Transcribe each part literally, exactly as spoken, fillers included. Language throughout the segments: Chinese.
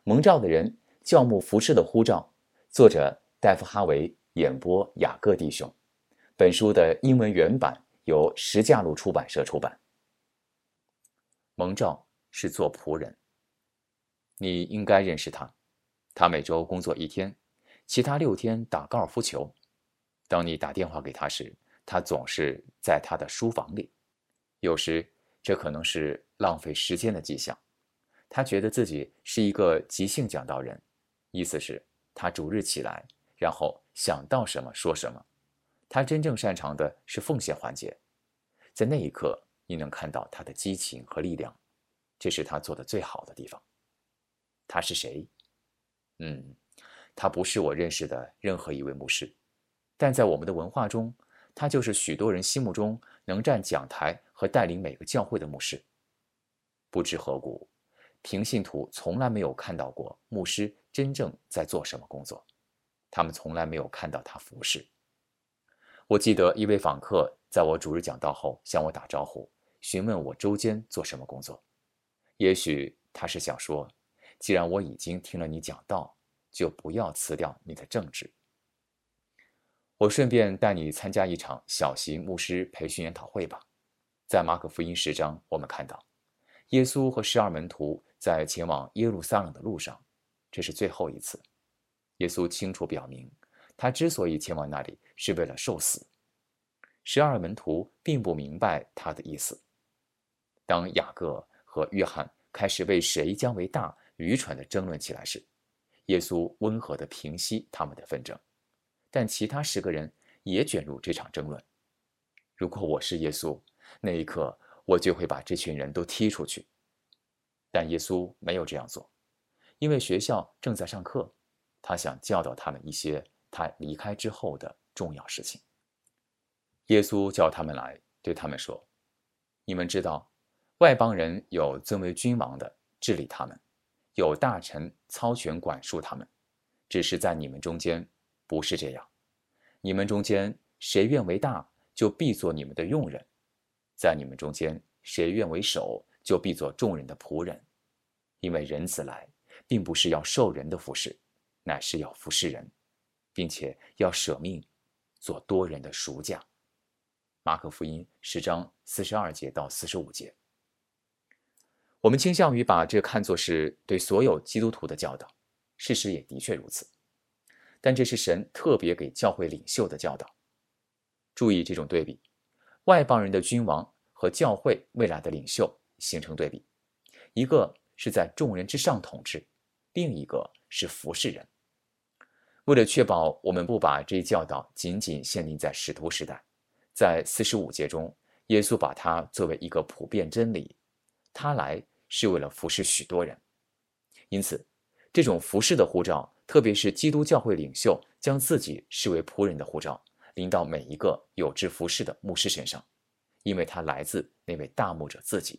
蒙召的人，教牧服侍的呼召。作者戴夫·哈维，演播雅各弟兄。本书的英文原版由石架路出版社出版。蒙召是做仆人，你应该认识他。他每周工作一天，其他六天打高尔夫球。当你打电话给他时，他总是在他的书房里。有时这可能是浪费时间的迹象。他觉得自己是一个即兴讲道人，意思是他主日起来，然后想到什么说什么。他真正擅长的是奉献环节，在那一刻你能看到他的激情和力量，这是他做的最好的地方。他是谁？嗯，他不是我认识的任何一位牧师，但在我们的文化中，他就是许多人心目中能站讲台和带领每个教会的牧师。不知何故，平信徒从来没有看到过牧师真正在做什么工作，他们从来没有看到他服侍。我记得一位访客在我主日讲道后向我打招呼，询问我周间做什么工作。也许他是想说，既然我已经听了你讲道，就不要辞掉你的正职。我顺便带你参加一场小型牧师培训研讨会吧。在马可福音十章，我们看到耶稣和十二门徒在前往耶路撒冷的路上，这是最后一次。耶稣清楚表明，他之所以前往那里是为了受死。十二门徒并不明白他的意思。当雅各和约翰开始为谁将为大愚蠢地争论起来时，耶稣温和地平息他们的纷争，但其他十个人也卷入这场争论。如果我是耶稣，那一刻我就会把这群人都踢出去。但耶稣没有这样做，因为学校正在上课，他想教导他们一些他离开之后的重要事情。耶稣叫他们来，对他们说：你们知道，外邦人有尊为君王的治理他们，有大臣操权管束他们，只是在你们中间不是这样。你们中间谁愿为大，就必做你们的用人；在你们中间谁愿为首，就必做众人的仆人。因为人子来，并不是要受人的服侍，乃是要服侍人，并且要舍命做多人的赎价。马可福音十章四十二节到四十五节。我们倾向于把这看作是对所有基督徒的教导，事实也的确如此。但这是神特别给教会领袖的教导。注意这种对比，外邦人的君王和教会未来的领袖形成对比，一个是在众人之上统治，另一个是服侍人。为了确保我们不把这一教导仅仅限定在使徒时代，在四十五节中，耶稣把它作为一个普遍真理，他来是为了服侍许多人。因此，这种服侍的呼召，特别是基督教会领袖将自己视为仆人的呼召，临到每一个有志服侍的牧师身上，因为他来自那位大牧者自己。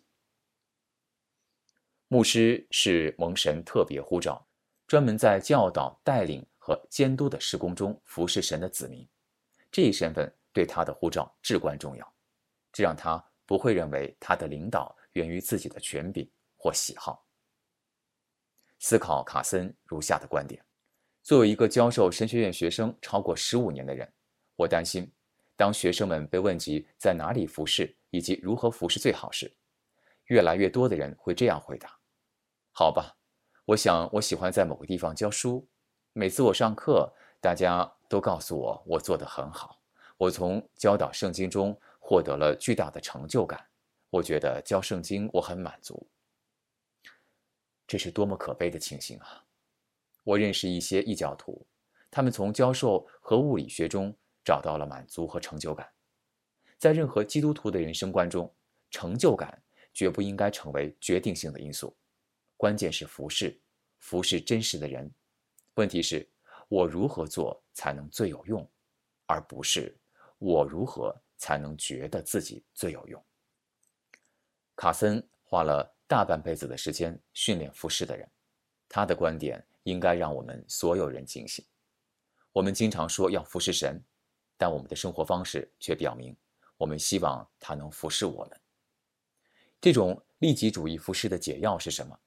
牧师是蒙神特别呼召，专门在教导、带领和监督的事工中服侍神的子民。这一身份对他的呼召至关重要，这让他不会认为他的领导源于自己的权柄或喜好。思考卡森如下的观点：作为一个教授神学院学生超过十五年的人，我担心，当学生们被问及在哪里服侍以及如何服侍最好时，越来越多的人会这样回答：好吧，我想我喜欢在某个地方教书，每次我上课，大家都告诉我我做得很好，我从教导圣经中获得了巨大的成就感，我觉得教圣经我很满足。这是多么可悲的情形啊！我认识一些异教徒，他们从教授和物理学中找到了满足和成就感。在任何基督徒的人生观中，成就感绝不应该成为决定性的因素，关键是服侍，服侍真实的人。问题是，我如何做才能最有用，而不是我如何才能觉得自己最有用。卡森花了大半辈子的时间训练服侍的人，他的观点应该让我们所有人警醒。我们经常说要服侍神，但我们的生活方式却表明，我们希望他能服侍我们。这种利己主义服侍的解药是什么？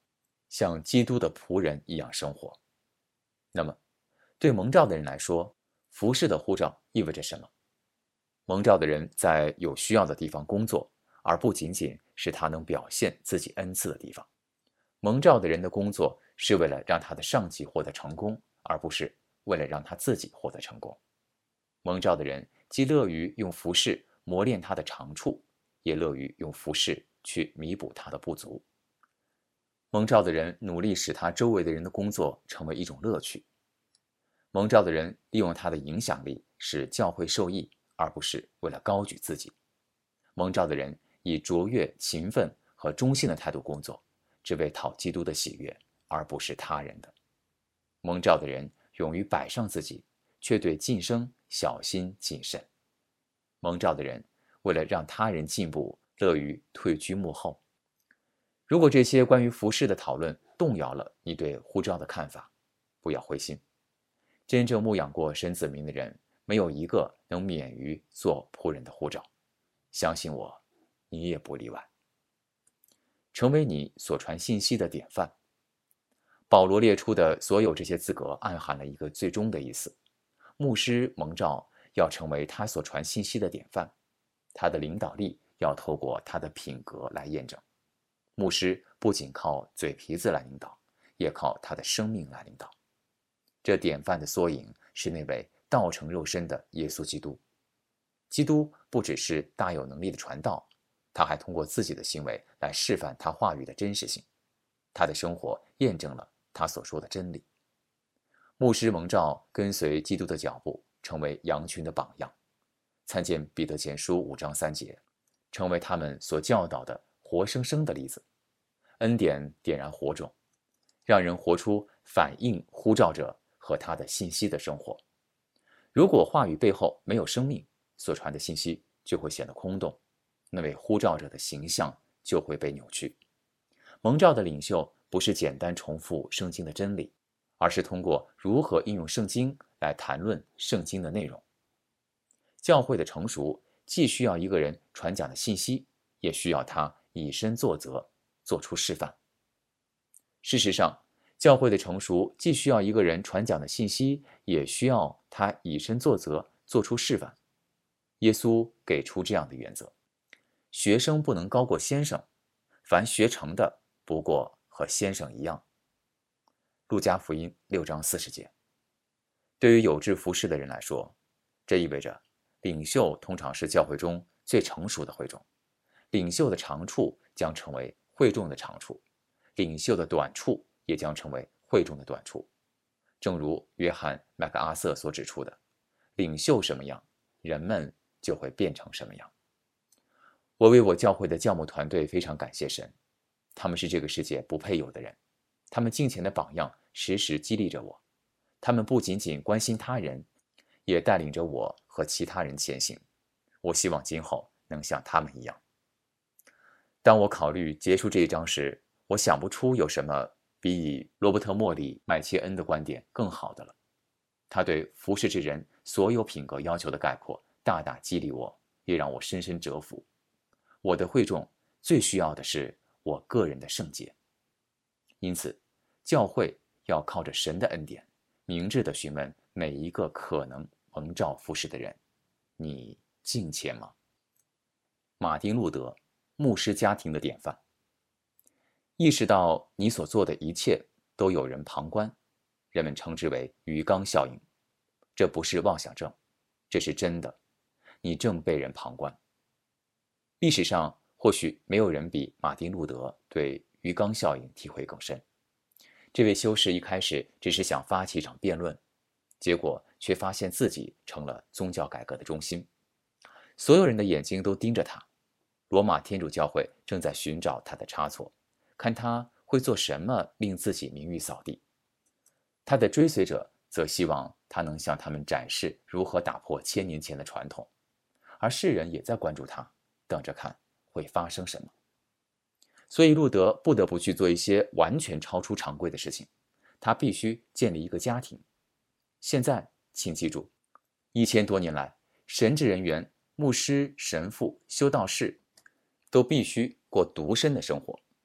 像基督的仆人一样生活。那么，对蒙召的人来说，服事的呼召意味着什么？蒙召的人在有需要的地方工作，而不仅仅是他能表现自己恩赐的地方。蒙召的人的工作是为了让他的上级获得成功，而不是为了让他自己获得成功。蒙召的人既乐于用服事磨练他的长处，也乐于用服事去弥补他的不足。蒙召的人努力使他周围的人的工作成为一种乐趣。蒙召的人利用他的影响力使教会受益，而不是为了高举自己。蒙召的人以卓越、勤奋和忠心的态度工作，只为讨基督的喜悦，而不是他人的。蒙召的人勇于摆上自己，却对晋升小心谨慎。蒙召的人为了让他人进步，乐于退居幕后。如果这些关于服事的讨论动摇了你对呼召的看法，不要灰心。真正牧养过神子民的人，没有一个能免于做仆人的呼召。相信我，你也不例外。成为你所传信息的典范。保罗列出的所有这些资格暗含了一个最终的意思：牧师蒙召要成为他所传信息的典范，他的领导力要透过他的品格来验证。牧师不仅靠嘴皮子来领导，也靠他的生命来领导。这典范的缩影是那位道成肉身的耶稣基督。基督不只是大有能力的传道，他还通过自己的行为来示范他话语的真实性。他的生活验证了他所说的真理。牧师蒙召跟随基督的脚步，成为羊群的榜样。参见彼得前书五章三节，成为他们所教导的活生生的例子。恩典点燃火种，让人活出反映呼召者和他的信息的生活。如果话语背后没有生命，所传的信息就会显得空洞，那位呼召者的形象就会被扭曲。蒙召的领袖不是简单重复圣经的真理，而是通过如何应用圣经来谈论圣经的内容。教会的成熟既需要一个人传讲的信息，也需要他以身作则，做出示范。事实上，教会的成熟既需要一个人传讲的信息，也需要他以身作则，做出示范。耶稣给出这样的原则：学生不能高过先生，凡学成的不过和先生一样。路加福音六章四十节。对于有志服事的人来说，这意味着领袖通常是教会中最成熟的会众，领袖的长处将成为会众的长处，领袖的短处也将成为会众的短处。正如约翰·麦克阿瑟所指出的，领袖什么样，人们就会变成什么样。我为我教会的教牧团队非常感谢神，他们是这个世界不配有的人，他们敬虔的榜样时时激励着我，他们不仅仅关心他人，也带领着我和其他人前行。我希望今后能像他们一样。当我考虑结束这一章时，我想不出有什么比以罗伯特·莫里·麦切恩的观点更好的了。他对服事之人所有品格要求的概括，大大激励我，也让我深深折服。我的会众最需要的是我个人的圣洁。因此，教会要靠着神的恩典，明智地询问每一个可能蒙召服事的人：你敬虔吗？马丁·路德，牧师家庭的典范。意识到你所做的一切都有人旁观，人们称之为鱼缸效应。这不是妄想症，这是真的，你正被人旁观。历史上或许没有人比马丁·路德对鱼缸效应体会更深。这位修士一开始只是想发起一场辩论，结果却发现自己成了宗教改革的中心。所有人的眼睛都盯着他，罗马天主教会正在寻找他的差错，看他会做什么令自己名誉扫地。他的追随者则希望他能向他们展示如何打破千年前的传统，而世人也在关注他，等着看会发生什么。所以路德不得不去做一些完全超出常规的事情，他必须建立一个家庭。现在请记住，一千多年来，神职人员、牧师、神父、修道士都必须过独身的生活，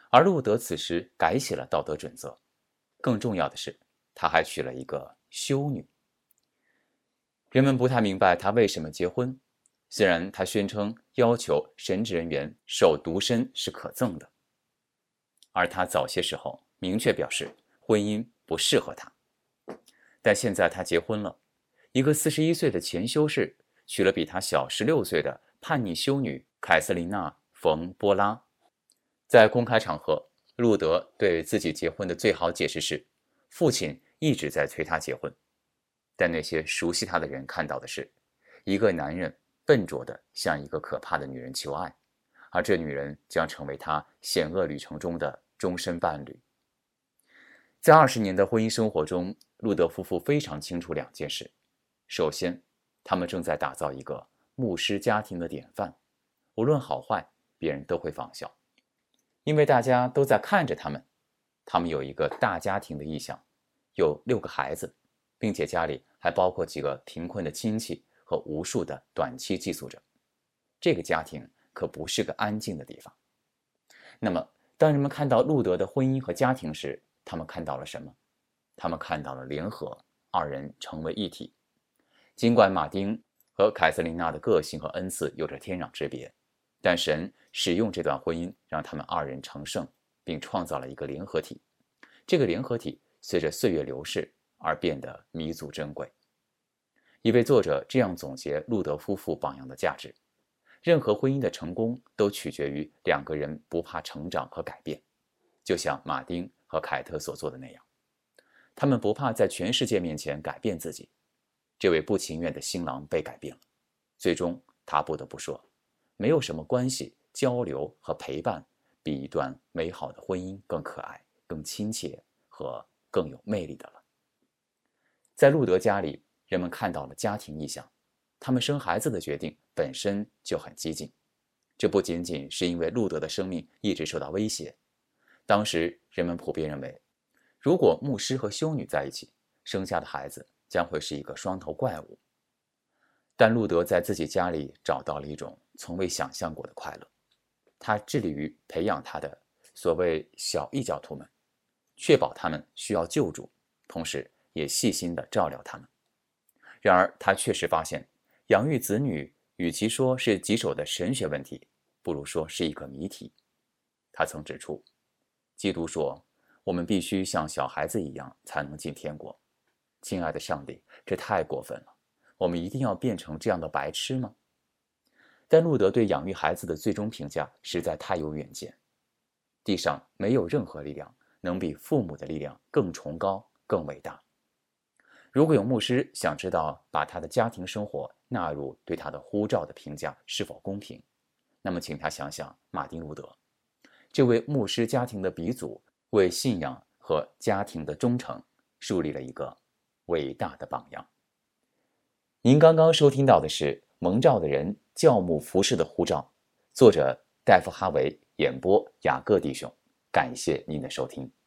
而路德此时改写了道德准则，更重要的是，他还娶了一个修女。人们不太明白他为什么结婚，虽然他宣称要求神职人员守独身是可憎的，而他早些时候明确表示婚姻不适合他。但现在他结婚了，一个四十一岁的前修士娶了比他小十六岁的叛逆修女凯瑟琳娜·冯·波拉。在公开场合，路德对自己结婚的最好解释是，父亲一直在催他结婚。但那些熟悉他的人看到的是，一个男人笨拙地向一个可怕的女人求爱，而这女人将成为他险恶旅程中的终身伴侣。在二十年的婚姻生活中，路德夫妇非常清楚两件事。首先，他们正在打造一个牧师家庭的典范，无论好坏，别人都会仿效，因为大家都在看着他们。他们有一个大家庭的意向，有六个孩子，并且家里还包括几个贫困的亲戚和无数的短期寄宿者。这个家庭可不是个安静的地方。那么，当人们看到路德的婚姻和家庭时，他们看到了什么？他们看到了联合，二人成为一体。尽管马丁和凯瑟琳娜的个性和恩赐有着天壤之别，但神使用这段婚姻让他们二人成圣，并创造了一个联合体。这个联合体随着岁月流逝而变得弥足珍贵。一位作者这样总结路德夫妇榜样的价值：任何婚姻的成功都取决于两个人不怕成长和改变，就像马丁和凯特所做的那样，他们不怕在全世界面前改变自己。这位不情愿的新郎被改变了，最终他不得不说，没有什么关系、交流和陪伴比一段美好的婚姻更可爱、更亲切和更有魅力的了。在路德家里，人们看到了家庭意向，他们生孩子的决定本身就很激进。这不仅仅是因为路德的生命一直受到威胁，当时人们普遍认为，如果牧师和修女在一起，生下的孩子将会是一个双头怪物。但路德在自己家里找到了一种从未想象过的快乐，他致力于培养他的所谓小异教徒们，确保他们需要救助，同时也细心地照料他们。然而他确实发现，养育子女与其说是棘手的神学问题，不如说是一个谜题。他曾指出，基督说，我们必须像小孩子一样才能进天国。亲爱的上帝，这太过分了，我们一定要变成这样的白痴吗？但路德对养育孩子的最终评价实在太有远见。地上没有任何力量能比父母的力量更崇高、更伟大。如果有牧师想知道把他的家庭生活纳入对他的呼召的评价是否公平，那么请他想想马丁·路德，这位牧师家庭的鼻祖，为信仰和家庭的忠诚树立了一个伟大的榜样。您刚刚收听到的是《蒙召的人教牧服侍的呼召》，作者戴夫·哈维，演播雅各弟兄。感谢您的收听。